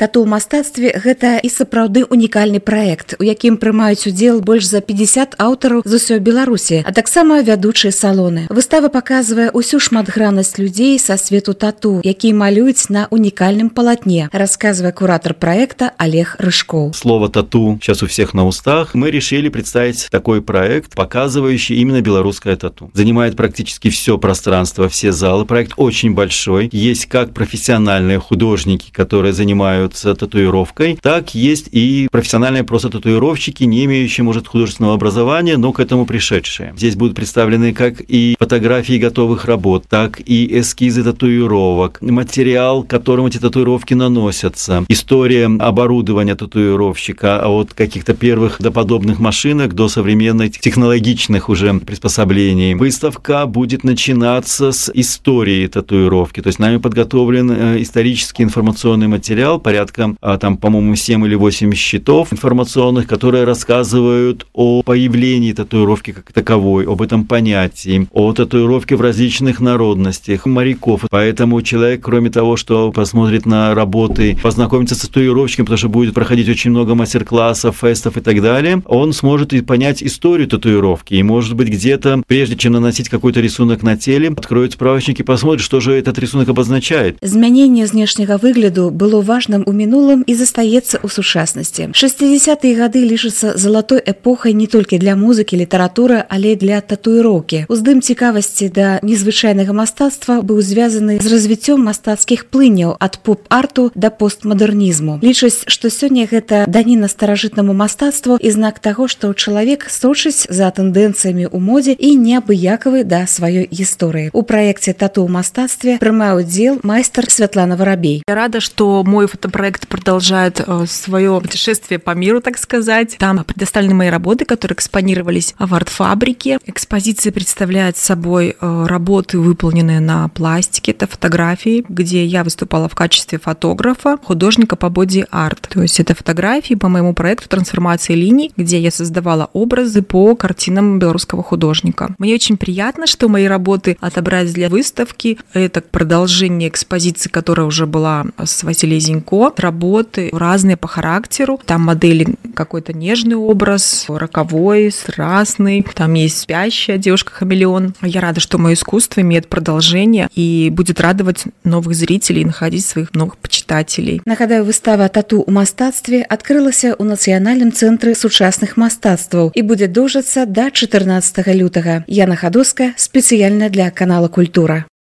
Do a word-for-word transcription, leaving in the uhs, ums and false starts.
Тату ў мастацтве гэта і сапраўды унікальны праект, у якім прымаюць удзел больш за пятьдесят аўтараў з усёй Беларусі, а таксама вядучыя салоны. Выстава паказвае ўсю шматграннасць людзей са свету тату, якія малююць на унікальным палатне, рассказывая куратор проекта Олег Рыжков. Слово тату сейчас у всех на устах. Мы решили представить такой проект, показывающий именно белорусское тату. Занимает практически все пространство, все залы. Проект очень большой. Есть как профессиональные художники, которые занимаются татуировкой, так есть и профессиональные просто татуировщики, не имеющие, может, художественного образования, но к этому пришедшие. Здесь будут представлены как и фотографии готовых работ, так и эскизы татуировок, материал, которым эти татуировки наносятся, история оборудования татуировщика от каких-то первых доподобных машинок до современных технологичных уже приспособлений. Выставка будет начинаться с истории татуировки, то есть нами подготовлен исторический информационный материал, порядка, там, по-моему, семь или восемь счетов информационных, которые рассказывают о появлении татуировки как таковой, об этом понятии, о татуировке в различных народностях, моряков. Поэтому человек, кроме того, что посмотрит на работы, познакомится с татуировщиком, потому что будет проходить очень много мастер-классов, фестов и так далее, он сможет и понять историю татуировки. И, может быть, где-то, прежде чем наносить какой-то рисунок на теле, откроет справочник и посмотрит, что же этот рисунок обозначает. Змяненне знешняга выгляду было важным у мінулым і застаецца ў сучаснасці. шестидесятые гады лічацца залатой эпохай не толькі для музыкі, літаратуры, але і для татуіроўкі. Уздым цікавасці да незвычайнага мастацтва быў звязаны з развіццём мастацкіх плыняў ад поп-арту да постмадэрнізму. Лічаць, што сёння гэта даніна старажытнаму мастацтву і знак таго, што чалавек сочыць за тэндэнцыямі ў модзе і неабыякавы да сваёй гісторыі. У праекце «Тату ў мастацтве» прымае удзел майстар Святлана Воробей. Я рада, что мой фотопроект продолжает э, свое путешествие по миру, так сказать. Там предоставлены мои работы, которые экспонировались в арт-фабрике. Экспозиция представляет собой э, работы, выполненные на пластике. Это фотографии, где я выступала в качестве фотографа, художника по боди-арт. То есть это фотографии по моему проекту «Трансформация линий», где я создавала образы по картинам белорусского художника. Мне очень приятно, что мои работы отобрались для выставки. Это продолжение экспозиции, которая уже была с Василием Зинько. Работы разные по характеру. Там модели какой-то нежный образ, роковой, страстный. Там есть спящая девушка-хамелеон. Я рада, что мое искусство имеет продолжение и будет радовать новых зрителей и находить своих новых почитателей. Нагадаю, выстава «Тату ў мастацтве» адкрылася ў Нацыянальным цэнтры сучасных мастацтваў і будзе доўжыцца да чатырнаццатага лютага. Яна Хадоўская, спецыяльна для канала «Культура».